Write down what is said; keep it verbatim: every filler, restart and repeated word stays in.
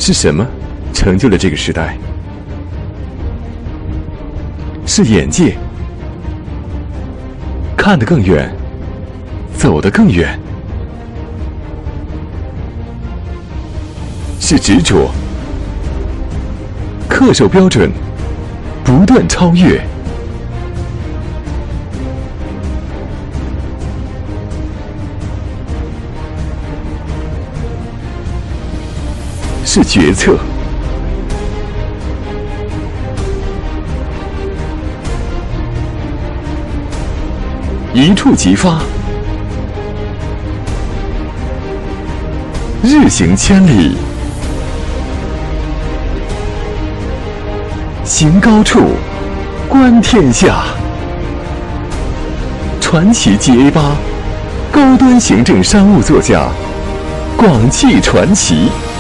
是什么成就了这个时代？是眼界，看得更远，走得更远；是执着，恪守标准，不断超越；是决策，一触即发，日行千里，行高处，观天下。传奇 G A 八，高端行政商务座驾，广汽传祺。